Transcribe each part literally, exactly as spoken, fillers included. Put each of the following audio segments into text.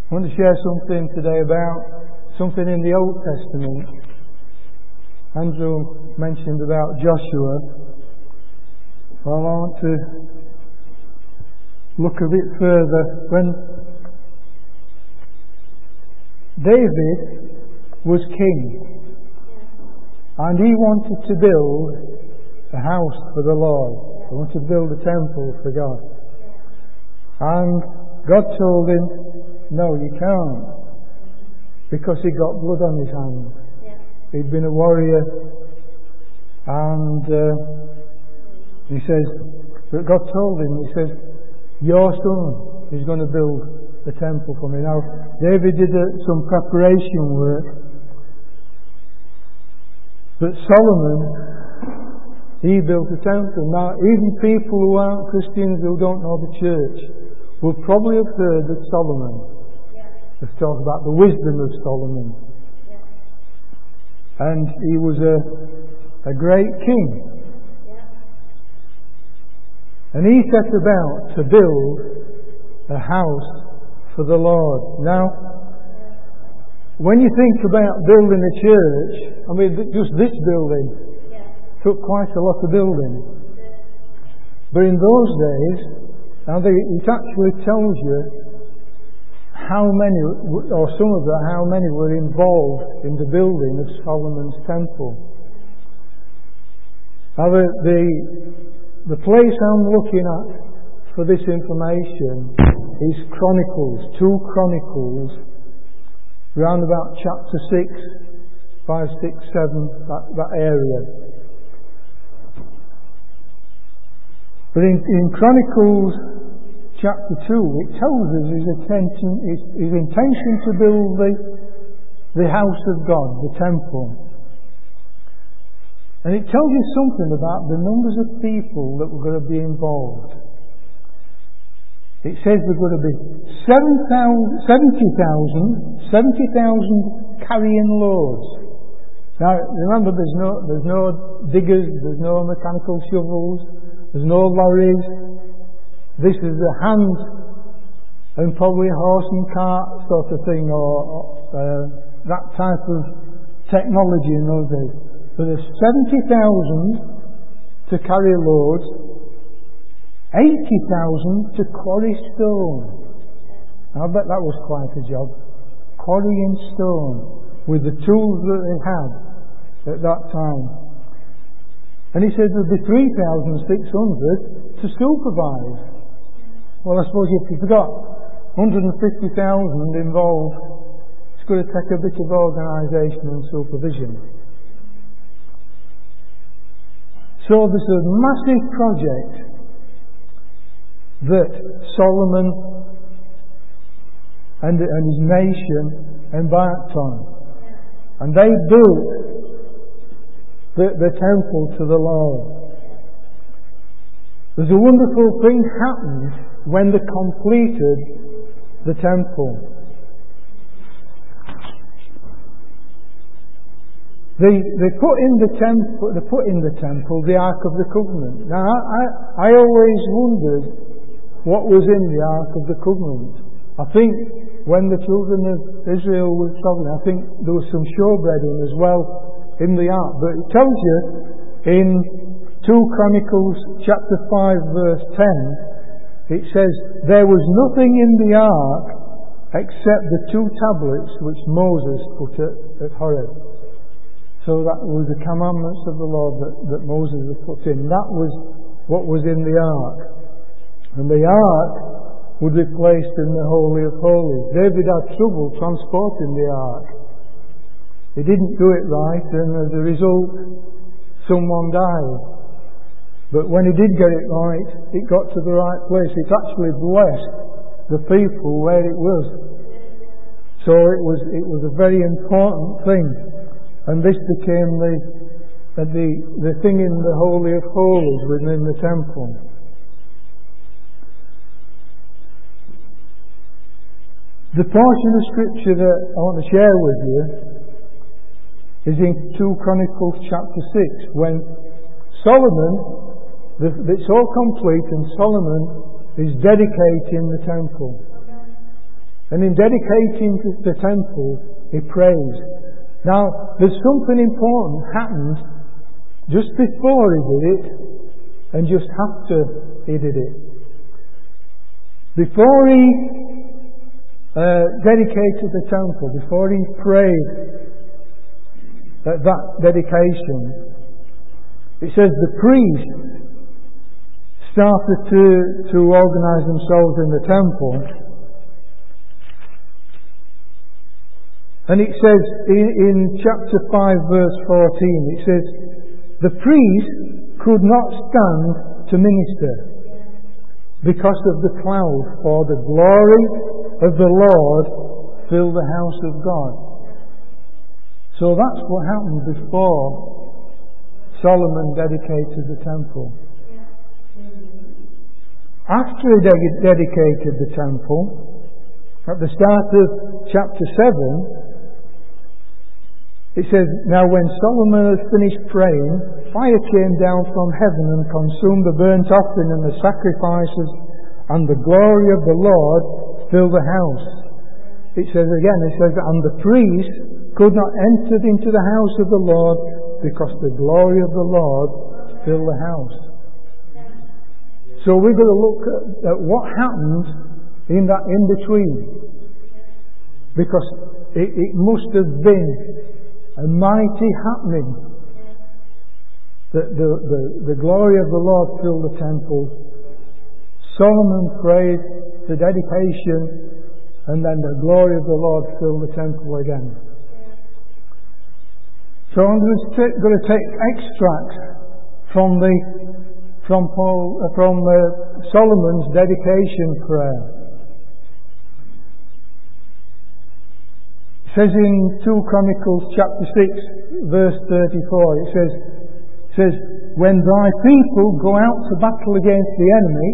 I want to share something today about something in the Old Testament. Andrew mentioned about Joshua. Well, I want to look a bit further. When David was king, and he wanted to build a house for the Lord. He wanted to build a temple for God. And God told him, no, you can't, because he got blood on his hands. Yeah. He'd been a warrior, and uh, he says, but God told him, he says, your son is going to build a temple for me. Now, David did uh, some preparation work, but Solomon, he built a temple. Now, even people who aren't Christians, who don't know the church, will probably have heard of Solomon. Let's talk about the wisdom of Solomon. Yeah. And he was a, a great king. Yeah. And he set about to build a house for the Lord. Now, when you think about building a church, I mean, just this building yeah. took quite a lot of building. But in those days, now they, it actually tells you how many, or some of the, how many were involved in the building of Solomon's temple. Now the, the, the place I'm looking at for this information is Chronicles, two Chronicles, round about chapter six, five, six, seven, that, that area. But in, in Chronicles chapter two, it tells us his intention, his, his intention to build the, the house of God, the temple. And it tells you something about the numbers of people that were going to be involved. It says there are going to be seventy thousand, seventy thousand carrying loads. Now, remember, there's no, there's no diggers, there's no mechanical shovels, there's no lorries. This is a hand and probably a horse and cart sort of thing, or uh, that type of technology in those days. But there's seventy thousand to carry loads, eighty thousand to quarry stone. I bet that was quite a job. Quarrying stone with the tools that they had at that time. And he said there'd be three thousand six hundred to supervise. Well, I suppose if you've got one hundred fifty thousand involved, it's going to take a bit of organisation and supervision. So there's a massive project that Solomon and, and his nation embarked on. And they built the, the temple to the Lord. There's a wonderful thing happened when they completed the temple. They, they put in the temple, they put in the temple the Ark of the Covenant. Now, I, I, I always wondered what was in the Ark of the Covenant. I think when the children of Israel were travelling, I think there was some showbreading as well in the Ark. But it tells you in two Chronicles chapter five verse ten, it says, there was nothing in the ark except the two tablets which Moses put at, at Horeb. So that was the commandments of the Lord that, that Moses had put in. That was what was in the ark. And the ark would be placed in the Holy of Holies. David had trouble transporting the ark. He didn't do it right, and as a result, someone died. But when he did get it right, it got to the right place. It actually blessed the people where it was. So it was it was a very important thing. And this became the uh, the, the thing in the Holy of Holies within the temple. The portion of Scripture that I want to share with you is in two Chronicles chapter six, when Solomon, it's all complete, and Solomon is dedicating the temple. And in dedicating the temple, he prays. Now, there's something important happened just before he did it, and just after he did it. Before he uh, dedicated the temple, before he prayed at that dedication, it says the priests started to, to organise themselves in the temple. And it says in, in chapter five verse fourteen, it says, the priests could not stand to minister because of the cloud, for the glory of the Lord filled the house of God. So that's what happened before Solomon dedicated the temple. After he de- dedicated the temple, at the start of chapter seven, it says, now when Solomon had finished praying, fire came down from heaven and consumed the burnt offering and the sacrifices, and the glory of the Lord filled the house. It says again, it says, and the priests could not enter into the house of the Lord because the glory of the Lord filled the house. So we've got to look at, at what happened in that in-between. Because it, it must have been a mighty happening that the, the, the glory of the Lord filled the temple. Solomon prayed the dedication, and then the glory of the Lord filled the temple again. So I'm going to take extracts from the from Paul uh, from uh, Solomon's dedication prayer. It says in two Chronicles chapter six verse thirty-four, it says, it says, when thy people go out to battle against the enemy,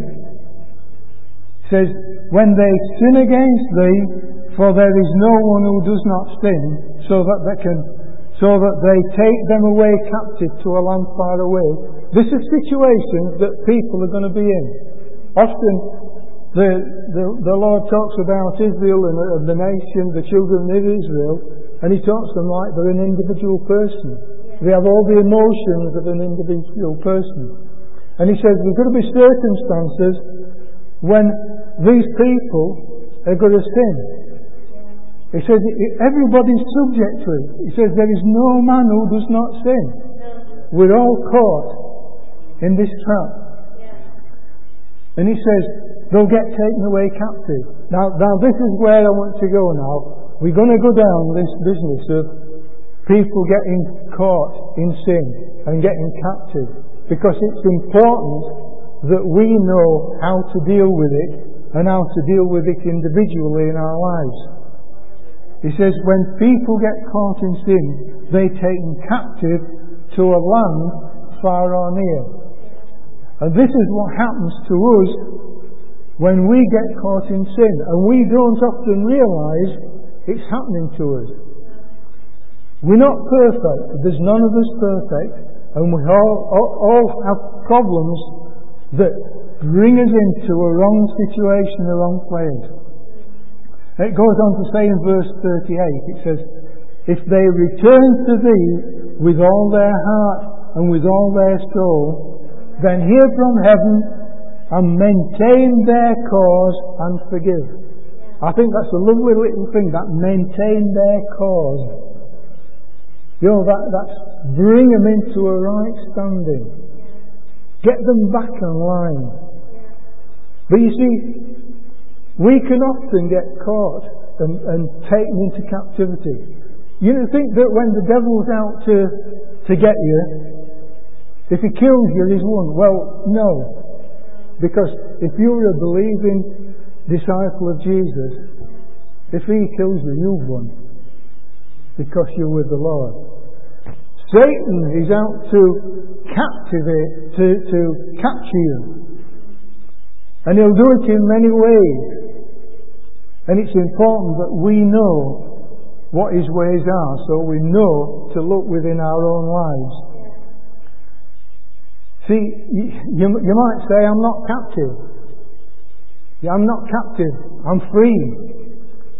it says, when they sin against thee, for there is no one who does not sin, so that they can, so that they take them away captive to a land far away. This is situations that people are going to be in. Often the, the, the Lord talks about Israel and, and the nation, the children of Israel, and He talks to them like they're an individual person. They have all the emotions of an individual person. And He says there's going to be circumstances when these people are going to sin. He says everybody's subject to it. He says there is no man who does not sin. We're all caught in this trap. And he says they'll get taken away captive. Now, now this is where I want to go now. We're going to go down this business of people getting caught in sin and getting captive, because it's important that we know how to deal with it and how to deal with it individually in our lives. He says when people get caught in sin, they're taken captive to a land far or near. And this is what happens to us when we get caught in sin, and we don't often realise it's happening to us. We're not perfect. There's none of us perfect, and we all, all, all have problems that bring us into a wrong situation, a wrong place. It goes on to say in verse thirty-eight, it says, if they return to thee with all their heart and with all their soul, then hear from heaven and maintain their cause and forgive. I think that's a lovely little thing, that maintain their cause. You know, that, that's bring them into a right standing. Get them back in line. But you see, we can often get caught and, and taken into captivity. You know, think that when the devil's out to, to get you, if he kills you, he's won. Well, no. Because if you're a believing disciple of Jesus, if he kills you, you've won. Because you're with the Lord. Satan is out to captivate, to, to capture you. And he'll do it in many ways. And it's important that we know what his ways are, so we know to look within our own lives. See, you, you, you might say, I'm not captive. Yeah, I'm not captive. I'm free.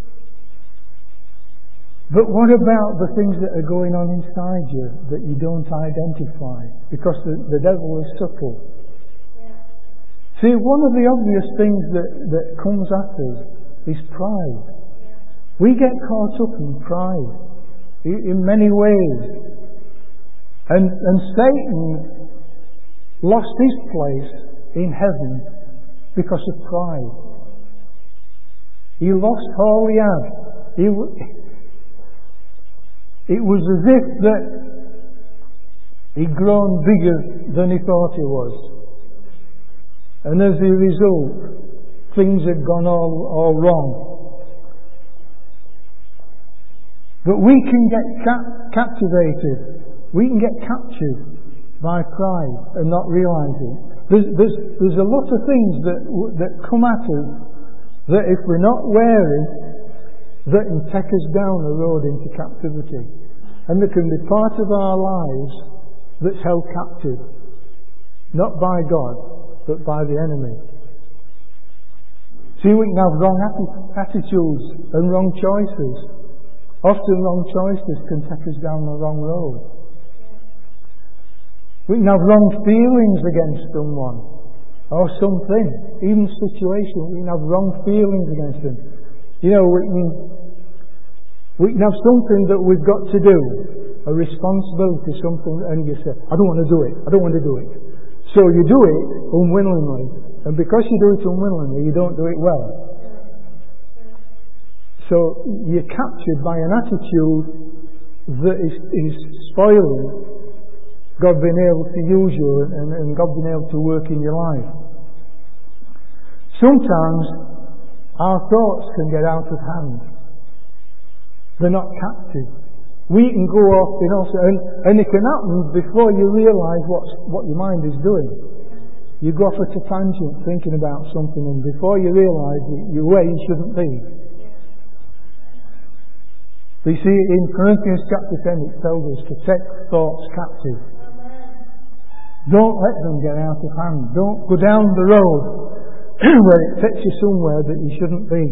But what about the things that are going on inside you that you don't identify? Because the, the devil is subtle. See, one of the obvious things that, that comes at us is pride. We get caught up in pride in, in many ways. And, and Satan lost his place in heaven because of pride. He lost all he had. He, it was as if that he'd grown bigger than he thought he was. And as a result, things had gone all, all wrong. But we can get ca- captivated. We can get captured by pride and not realise it. There's, there's, there's a lot of things that, that come at us that if we're not wary, that can take us down a road into captivity. And there can be part of our lives that's held captive. Not by God, but by the enemy. See, we can have wrong atti- attitudes and wrong choices. Often wrong choices can take us down the wrong road. We can have wrong feelings against someone or something, even situation. We can have wrong feelings against them. You know, we can, we can have something that we've got to do, a responsibility, something, and you say, I don't want to do it, I don't want to do it. So you do it unwillingly, and because you do it unwillingly, you don't do it well. So you're captured by an attitude that is, is spoiling God being able to use you and, and God being able to work in your life. Sometimes our thoughts can get out of hand. They're not captive. We can go off in also, and, and it can happen before you realise what's, what your mind is doing. You go off at a tangent thinking about something, and before you realise it, you're where you shouldn't be. You see, in Corinthians chapter ten, it tells us to take thoughts captive. Don't let them get out of hand. Don't go down the road where it takes you somewhere that you shouldn't be.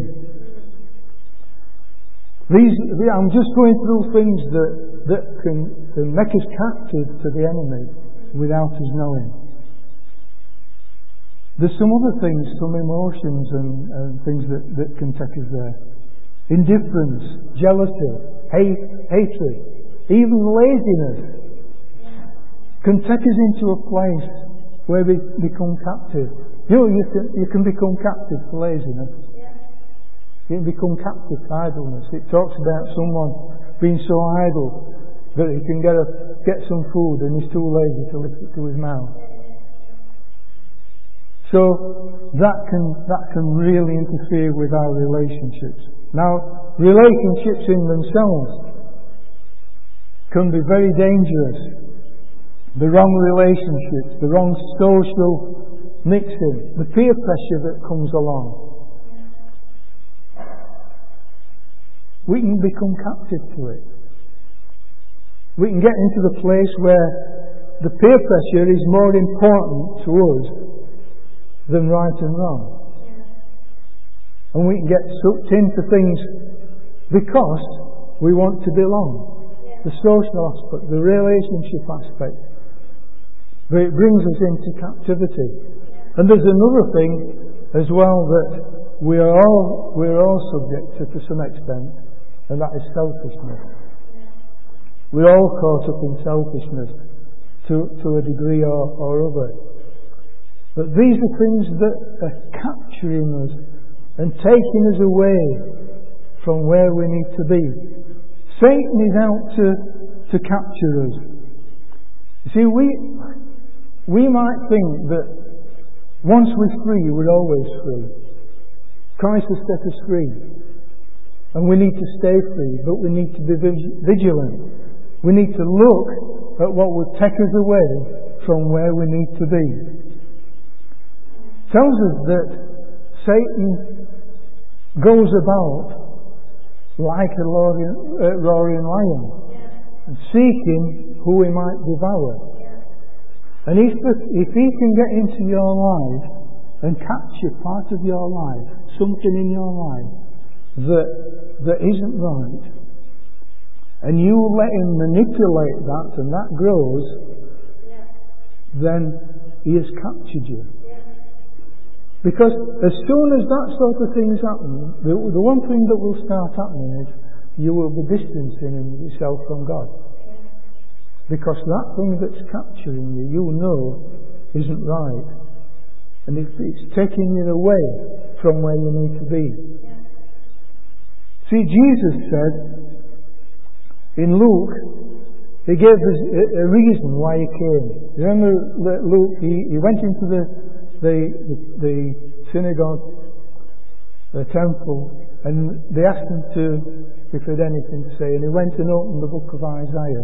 These, I'm just going through things that, that can, can make us captive to the enemy without us knowing. There's some other things, some emotions and, and things that, that can take us there. Indifference, jealousy, hate, hatred, even laziness can take us into a place where we become captive. You know, you can, you can become captive to laziness. You can become captive to idleness. It talks about someone being so idle that he can get a, get some food and he's too lazy to lift it to his mouth. So that can that can really interfere with our relationships. Now, relationships in themselves can be very dangerous. The wrong relationships, the wrong social mixing, the peer pressure that comes along. We can become captive to it. We can get into the place where the peer pressure is more important to us than right and wrong. And we can get sucked into things because we want to belong. The social aspect, the relationship aspect. But it brings us into captivity. And there's another thing as well that we are all we're all subject to to some extent, and that is selfishness. We're all caught up in selfishness to, to a degree or, or other. But these are things that are capturing us and taking us away from where we need to be. Satan is out to, to capture us. You see, we we might think that once we're free, we're always free. Christ has set us free. And we need to stay free, but we need to be vigilant. We need to look at what would take us away from where we need to be. It tells us that Satan goes about like a roaring, uh, roaring lion, and seeking who he might devour. And if, if he can get into your life and capture part of your life, something in your life that that isn't right, and you let him manipulate that and that grows, Yeah. then he has captured you. Because as soon as that sort of thing is happening, the, the one thing that will start happening is you will be distancing yourself from God. Because that thing that's capturing you, you know, isn't right. And it, it's taking you away from where you need to be. See, Jesus said in Luke, he gave us a, a reason why he came. Remember Luke, he, he went into the, the, the, the synagogue, the temple, and they asked him to, if he had anything to say, and he went and opened the book of Isaiah.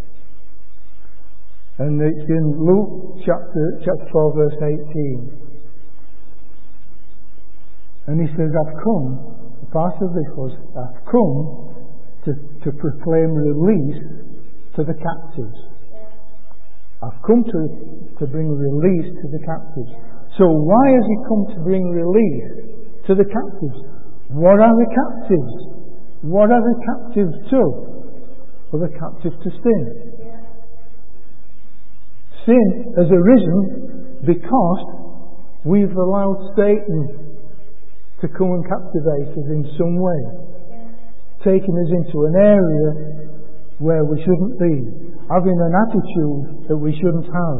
And it's in Luke chapter, chapter four, verse eighteen. And he says, I've come, part of this was, I've come to, to proclaim release to the captives. I've come to, to bring release to the captives. So why has he come to bring release to the captives? What are the captives? What are the captives to? Well, they're captive to sin. Sin has arisen because we've allowed Satan to come and captivate us in some way, taking us into an area where we shouldn't be, having an attitude that we shouldn't have.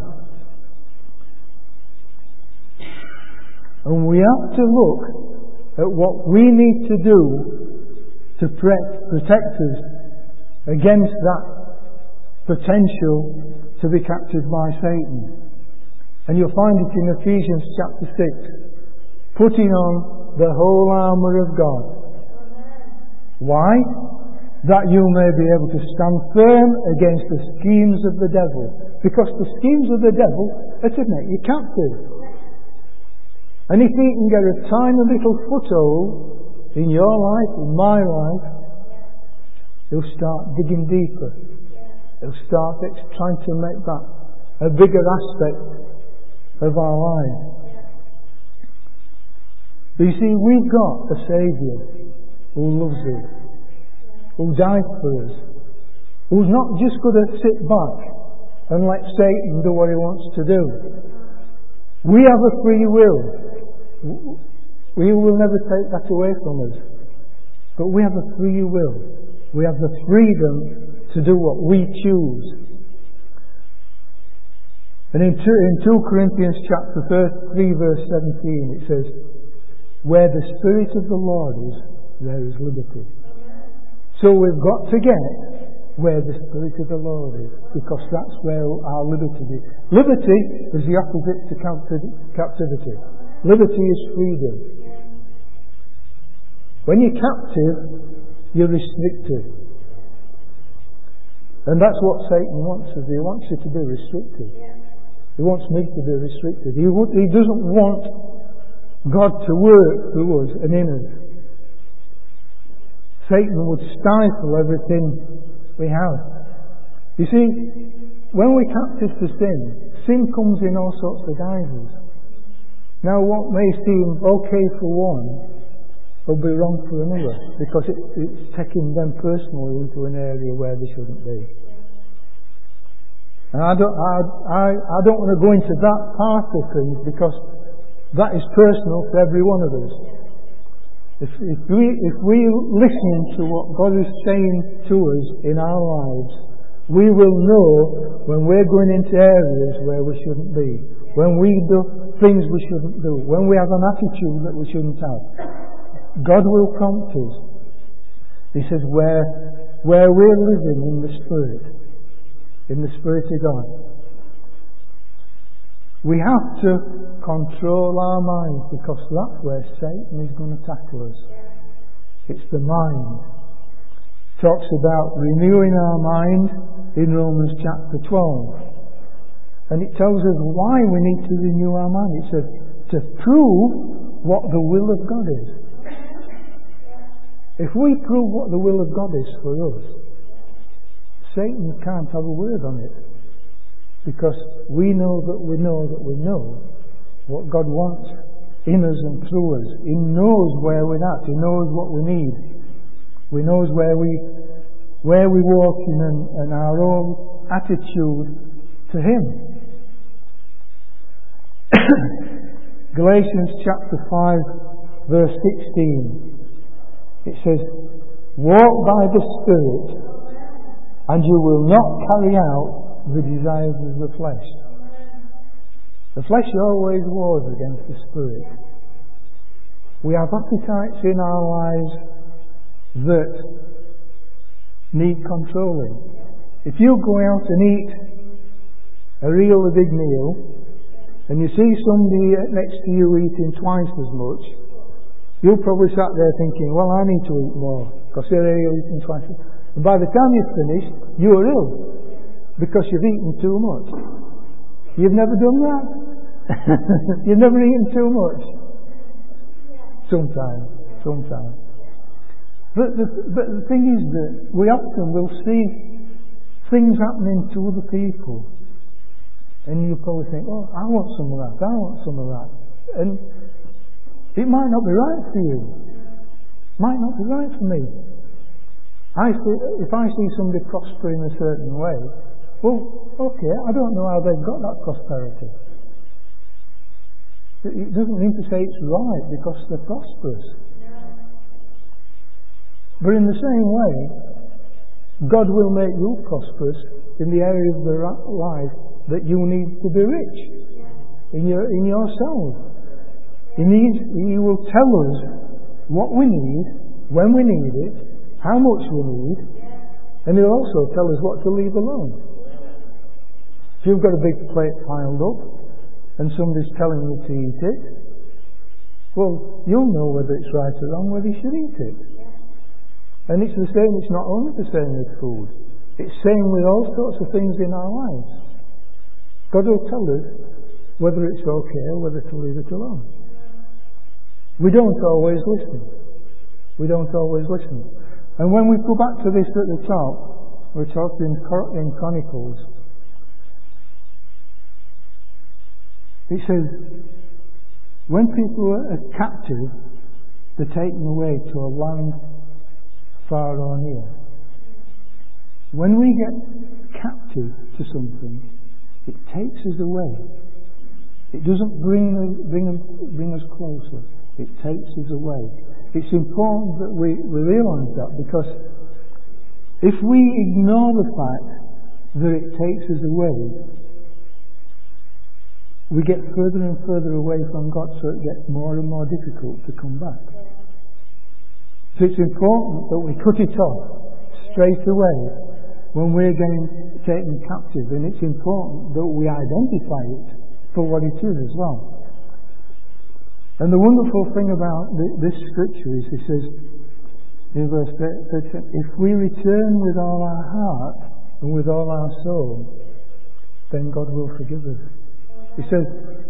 And we have to look at what we need to do to protect us against that potential to be captured by Satan. And you'll find it in Ephesians chapter six, putting on the whole armour of God. Why? That you may be able to stand firm against the schemes of the devil. Because the schemes of the devil are to make you captive. And if he can get a tiny little foothold in your life, in my life, he'll start digging deeper. He'll start trying to make that a bigger aspect of our life. But you see, we've got a Saviour who loves us, who died for us, who's not just going to sit back and let Satan do what he wants to do. We have a free will. We will never take that away from us. But we have a free will. We have the freedom to do what we choose. And in two Corinthians chapter three verse seventeen it says, where the Spirit of the Lord is, there is liberty. So we've got to get where the Spirit of the Lord is, because that's where our liberty is. Liberty is the opposite to captivity. Liberty is freedom. When you're captive, you're restricted. And that's what Satan wants us. He wants you to be restricted. He wants me to be restricted. He, would, he doesn't want God to work through us and in us. Satan would stifle everything we have. You see, when we're captive to sin, sin comes in all sorts of guises. Now what may seem okay for one will be wrong for another, because it, it's taking them personally into an area where they shouldn't be. And I don't, I, I, I don't want to go into that part of things, because that is personal for every one of us. If, if we if we listen to what God is saying to us in our lives, we will know when we're going into areas where we shouldn't be, when we do things we shouldn't do, when we have an attitude that we shouldn't have. God will prompt us. He says, where where we're living in the Spirit, in the Spirit of God, we have to control our minds, because that's where Satan is going to tackle us. It's the mind. It talks about renewing our mind in Romans chapter twelve. And it tells us why we need to renew our mind. It says, to prove what the will of God is. If we prove what the will of God is for us, Satan can't have a word on it. Because we know that we know that we know what God wants in us and through us. He knows where we're at. He knows what we need. He knows where we where we walk in and, and our own attitude to Him. Galatians chapter five verse sixteen, it says, walk by the Spirit and you will not carry out the desires of the flesh. The flesh always wars against the Spirit. We have appetites in our lives that need controlling. If you go out and eat a real big meal and you see somebody next to you eating twice as much, you'll probably sat there thinking, well, I need to eat more because they're eating twice as much. And by the time you've finished, you're ill because you've eaten too much. You've never done that? You've never eaten too much? Sometimes, sometimes. But the, but the thing is that we often will see things happening to other people, and you probably think, oh, I want some of that, I want some of that. And it might not be right for you. Might not be right for me. I see, if I see somebody prospering a certain way, well, okay, I don't know how they've got that prosperity. It doesn't mean to say it's right because they're prosperous. But in the same way, God will make you prosperous in the area of the life that you need to be rich in your in yourself. He needs. He will tell us what we need, when we need it, how much we need, and He'll also tell us what to leave alone. If you've got a big plate piled up and somebody's telling you to eat it, well, you'll know whether it's right or wrong, whether you should eat it. And it's the same, it's not only the same with food. It's the same with all sorts of things in our lives. God will tell us whether it's okay or whether to leave it alone. We don't always listen. We don't always listen. And when we go back to this at the top, we're talking in Chronicles, it says, when people are captive, they're taken away to a land far or near. When we get captive to something, it takes us away. It doesn't bring us, bring us, bring us closer. It takes us away. It's important that we, we realise that, because if we ignore the fact that it takes us away, we get further and further away from God, so it gets more and more difficult to come back. So it's important that we cut it off straight away when we're getting taken captive, and it's important that we identify it for what it is as well. And the wonderful thing about this scripture is, it says in verse thirteen, if we return with all our heart and with all our soul, then God will forgive us. He says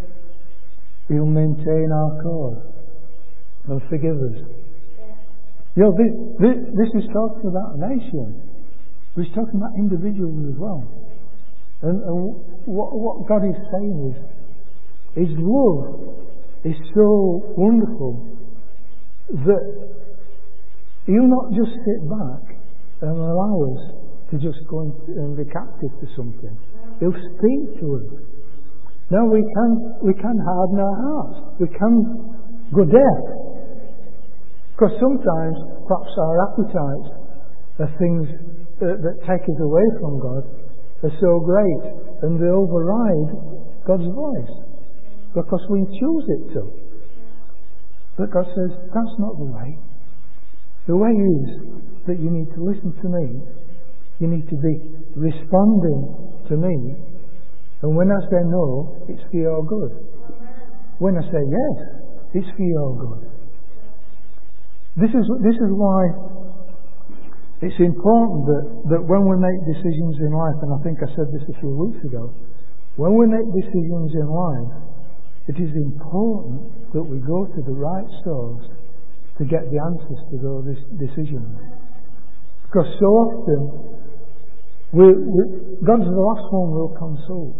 He'll maintain our cause and forgive us. You know, this, this, this is talking about a nation. But He's talking about individuals as well. And, and what, what God is saying is, His love is so wonderful that He'll not just sit back and allow us to just go and be captive to something. He'll speak to us. Now we can we can harden our hearts. We can go deaf. Because sometimes perhaps our appetites are things that, that take us away from God are so great, and they override God's voice because we choose it to. But God says, that's not the way. The way is that you need to listen to me. You need to be responding to me. And when I say no, it's for your good. When I say yes, it's for your good. This is this is why it's important that, that when we make decisions in life, and I think I said this a few weeks ago, when we make decisions in life, it is important that we go to the right source to get the answers to those decisions. Because so often, we, we, God's the last one we'll consult.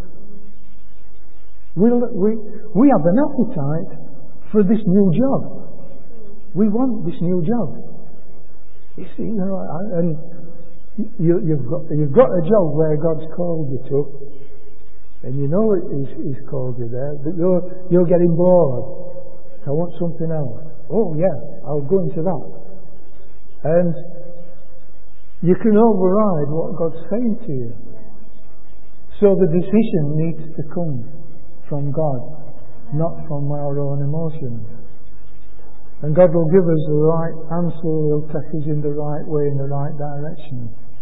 We'll, we, we have an appetite for this new job. We want this new job. You see, you know, and you, you've got you've got a job where God's called you to, and you know He's, he's called you there, but you're you're getting bored. I want something else. Oh yeah, I'll go into that, and you can override what God's saying to you. So the decision needs to come from God, not from our own emotions. And God will give us the right answer. He'll take us in the right way, in the right direction.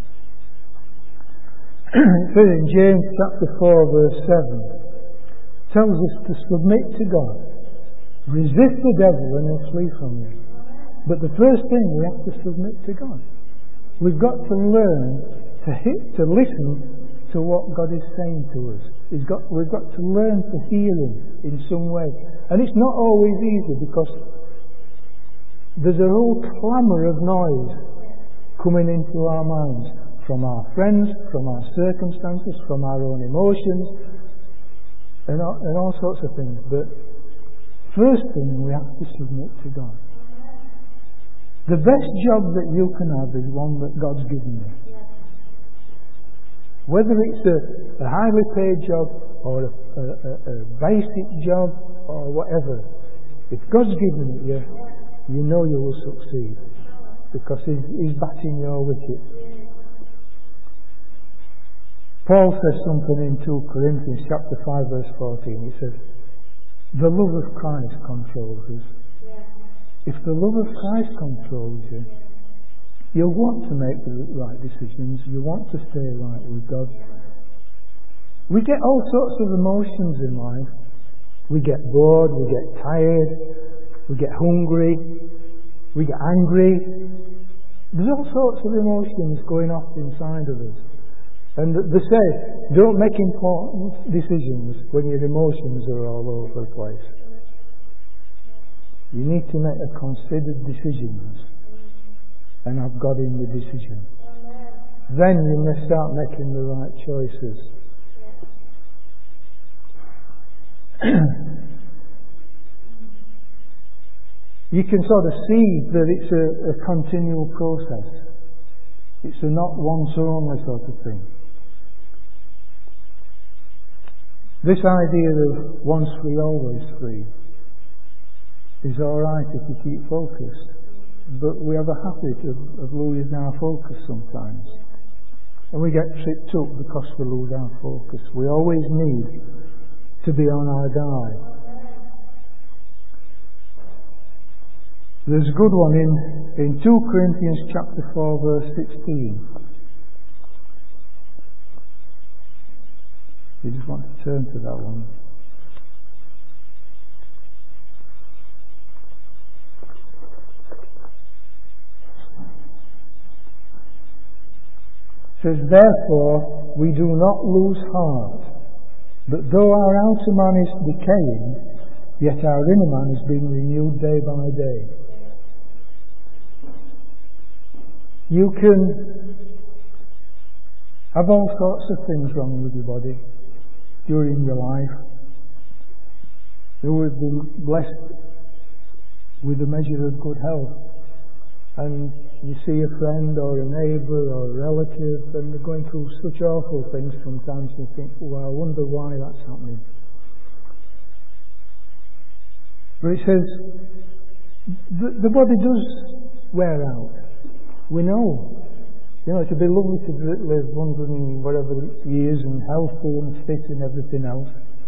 It says in James chapter four verse seven, tells us to submit to God. Resist the devil and he'll flee from you. But the first thing, we have to submit to God. We've got to learn to hit, to listen to what God is saying to us. He's got, we've got to learn to hear Him in some way. And it's not always easy, because there's a whole clamour of noise coming into our minds, from our friends, from our circumstances, from our own emotions, and all, and all sorts of things. But first thing, we have to submit to God. The best job that you can have is one that God's given you. Whether it's a, a highly paid job or a, a, a, a basic job or whatever, if God's given it you, you know you will succeed, because He's, he's batting your wicket. Paul says something in two Corinthians chapter five verse fourteen. He says, the love of Christ controls us. If the love of Christ controls you, you'll want to make the right decisions. You want to stay right with God. We get all sorts of emotions in life. We get bored, we get tired, we get hungry, we get angry. There's all sorts of emotions going off inside of us. And they say, don't make important decisions when your emotions are all over the place. You need to make a considered decisions and have God in the decision. Then you may start making the right choices. You can sort of see that it's a, a continual process. It's a not once only sort of thing. This idea of once free, always free is alright if you keep focused. But we have a habit of, of losing our focus sometimes. And we get tripped up because we lose our focus. We always need to be on our guard. There's a good one in, in two Corinthians chapter four verse sixteen. You just want to turn to that one. It says, therefore we do not lose heart, but though our outer man is decaying, yet our inner man is being renewed day by day. You can have all sorts of things wrong with your body during your life. You will be blessed with a measure of good health, and you see a friend or a neighbour or a relative and they're going through such awful things sometimes, and you think, well, I wonder why that's happening. But it says the, the body does wear out. We know. You know, it'd be lovely to live one hundred and whatever years and healthy and fit and everything else.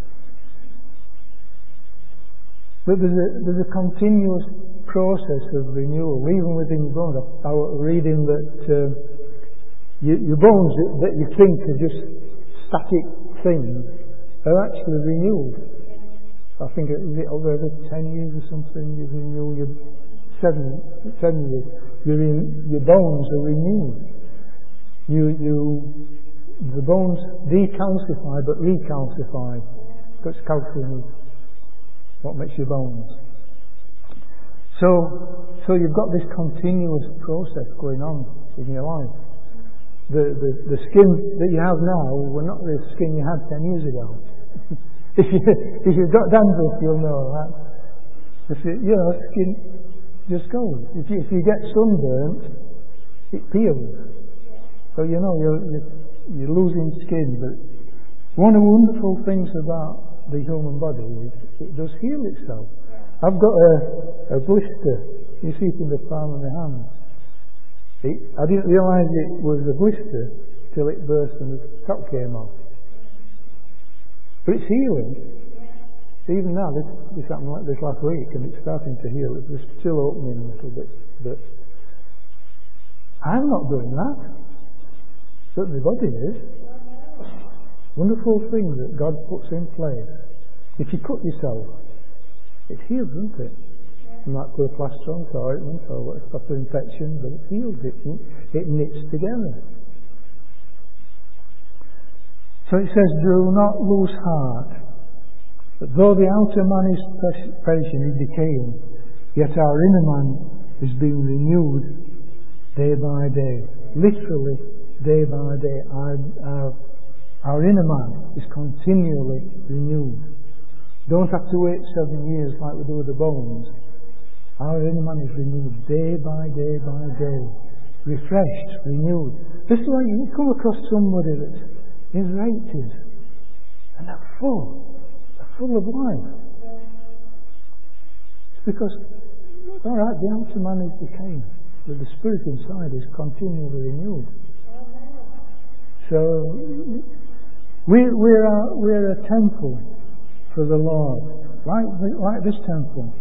But there's a, there's a continuous process of renewal, even within your bones. I was reading that uh, your, your bones that, that you think are just static things are actually renewed. I think it, is it over every ten years or something, you renew your seven, ten years. Your, your bones are renewed. You, you, the bones decalcify but recalcify. Because calcium is what makes your bones. So, so you've got this continuous process going on in your life. The, the, the skin that you have now were not the skin you had ten years ago. if, you, if you've got dandruff, you'll know that. If you, you know, skin just goes. If you, if you get sunburnt, it peels. So you know, you're, you're, you're losing skin, but one of the wonderful things about the human body is it does heal itself. I've got a, a blister, you see it in the palm of my hand. It, I didn't realise it was a blister till it burst and the top came off. But it's healing. Even now, this, this happened like this last week, and it's starting to heal. It's still opening a little bit, but I'm not doing that. But the body is. Wonderful thing that God puts in place. If you cut yourself, it heals, doesn't it? You might put a plaster on, or ointment, or what, stop the infection, but it heals it. It knits together. So it says, do not lose heart. But though the outer man is perishing, is decaying, yet our inner man is being renewed day by day. Literally, day by day. Our, our, our inner man is continually renewed. Don't have to wait seven years like we do with the bones. Our inner man is renewed day by day by day. Refreshed, renewed. This is why you come across somebody that's in their eighties and they're full. Full of life. It's because, alright, the outer man is decaying, but the spirit inside is continually renewed. So, we, we're, a, we're a temple for the Lord, like, like this temple.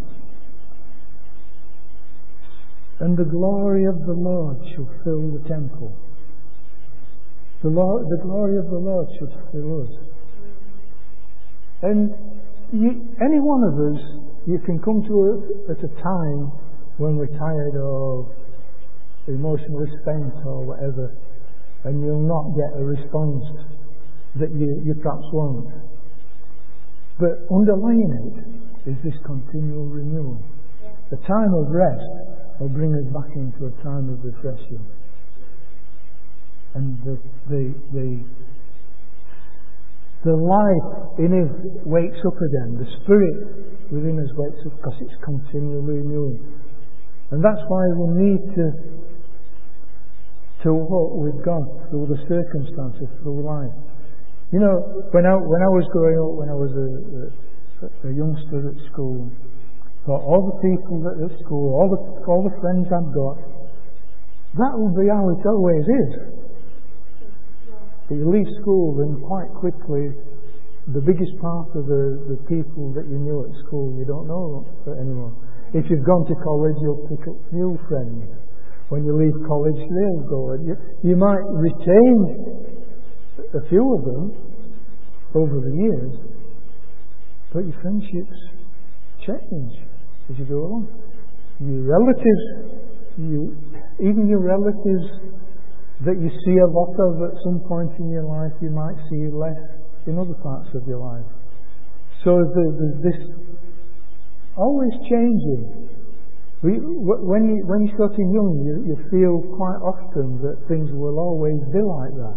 And the glory of the Lord shall fill the temple. The, Lord, the glory of the Lord shall fill us. And you, any one of us, you can come to it at a time when we're tired or emotionally spent or whatever, and you'll not get a response that you, you perhaps want. But underlying it is this continual renewal. A time of rest will bring us back into a time of refreshing. And the the the The life in us wakes up again. The spirit within us wakes up because it's continually renewing. And that's why we need to to walk with God through the circumstances, through life. You know, when I when I was growing up, when I was a, a, a youngster at school, thought all the people at school, all the all the friends I've got, that will be how it always is. You leave school and quite quickly the biggest part of the, the people that you knew at school you don't know anymore. If you've gone to college you'll pick up new friends. When you leave college they'll go. You, you might retain a few of them over the years, but your friendships change as you go along. Your relatives, you, even your relatives that you see a lot of at some point in your life, you might see less in other parts of your life. So there's this always changing. We, when, you, when you're starting young, you, you feel quite often that things will always be like that.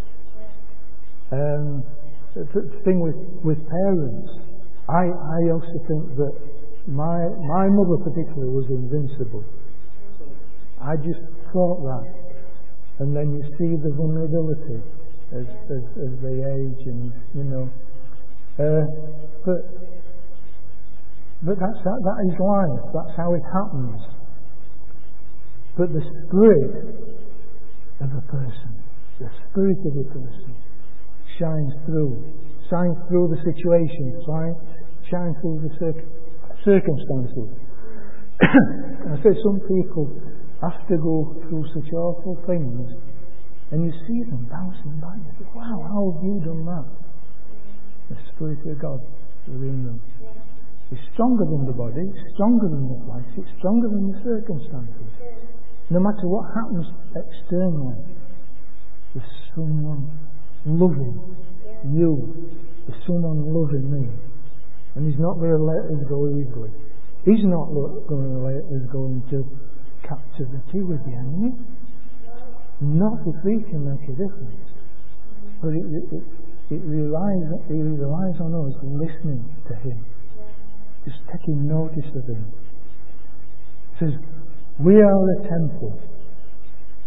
Um, the thing with, with parents, I, I also think that my, my mother particularly was invincible. I just thought that. And then you see the vulnerability as, as, as they age, and you know. Uh, but but that's that, that is life. That's how it happens. But the spirit of a person, the spirit of a person, shines through, shines through the situation, shines, shines through the cir- circumstances. I say some people have to go through such awful things, and you see them bouncing back. You think, wow, how have you done that? The Spirit of God within them. It's stronger than the body, it's stronger than the flesh, it's stronger than the circumstances. No matter what happens externally, there's someone loving you, there's someone loving me, and He's not going to let us go easily. He's not going to let us go into captivity with the enemy. Not if we can make a difference. But it, it, it, relies, it relies on us listening to Him. Just taking notice of Him. It says, we are a temple.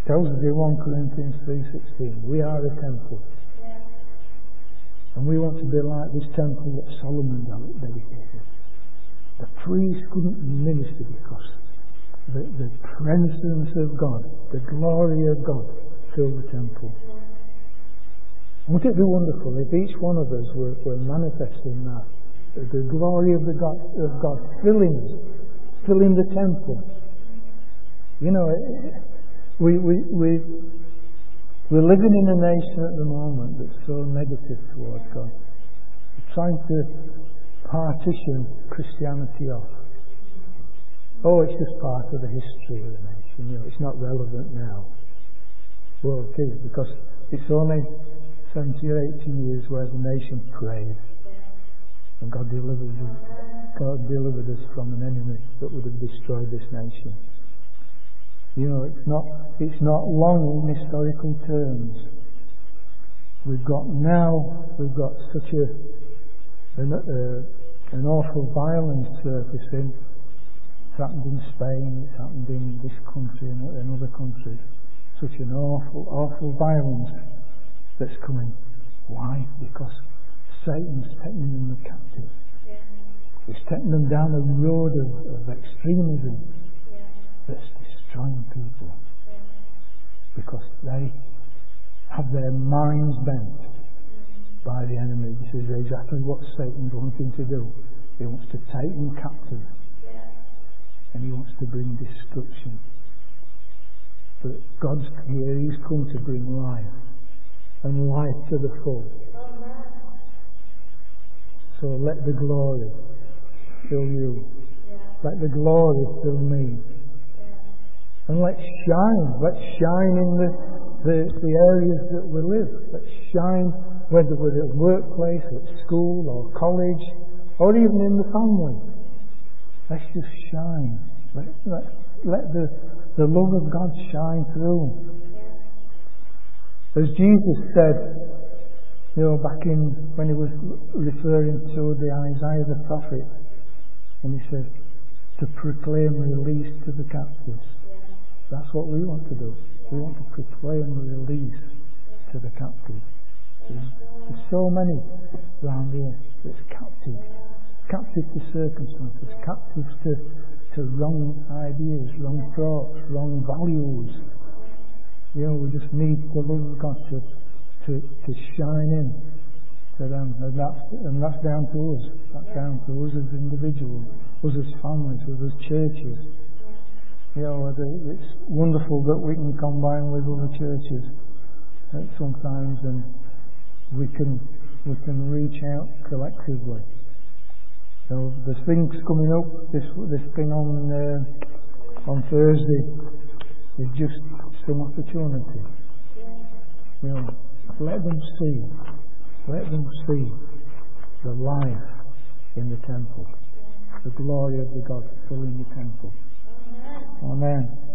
tells us in First Corinthians three sixteen, we are a temple. And we want to be like this temple that Solomon dedicated. The priest couldn't minister because the, the presence of God, the glory of God filled the temple. Wouldn't it be wonderful if each one of us were, were manifesting that, the glory of the God, of God filling us, filling the temple? You know, we we we we're living in a nation at the moment that's so negative towards God. We're trying to partition Christianity off. Oh, it's just part of the history of the nation. You know, it's not relevant now. Well, it is, because it's only seventy or eighty years where the nation prayed, and God delivered us, God delivered us from an enemy that would have destroyed this nation. You know, it's not it's not long in historical terms. We've got now we've got such a an, uh, an awful violence surfacing. It's happened in Spain. It's happened in this country and in other countries. Such an awful, awful violence that's coming. Why? Because Satan's taking them captive. Yeah. He's taking them down a road of, of extremism yeah. that's destroying people. Yeah. Because they have their minds bent mm. by the enemy. This is exactly what Satan's wanting to do. He wants to take them captive. Yeah. And he wants to bring destruction. But God's here, He's come to bring life. And life to the full. So let the glory fill you. Yeah. Let the glory fill me. Yeah. And let's shine. Let's shine in the, the, the areas that we live. Let's shine whether we're at workplace, at school or college, or even in the family. Let's just shine. Let, let, let the, the love of God shine through. As Jesus said, you know, back in when he was referring to the Isaiah the prophet, and he said, to proclaim release to the captives. That's what we want to do. We want to proclaim release to the captives. There's, there's so many around here that's captive. Captive to circumstances, captive to, to wrong ideas, wrong thoughts, wrong values. You know, we just need the love of God to, to, to shine in to them. And that's, and that's down to us. That's down to us as individuals, us as families, us as churches. You know, it's wonderful that we can combine with other churches sometimes, and we can we can reach out collectively. So there's things coming up. This this thing on uh, on Thursday. It's just some opportunity. You know, let them see, let them see the life in the temple, the glory of the God filling the temple. Amen.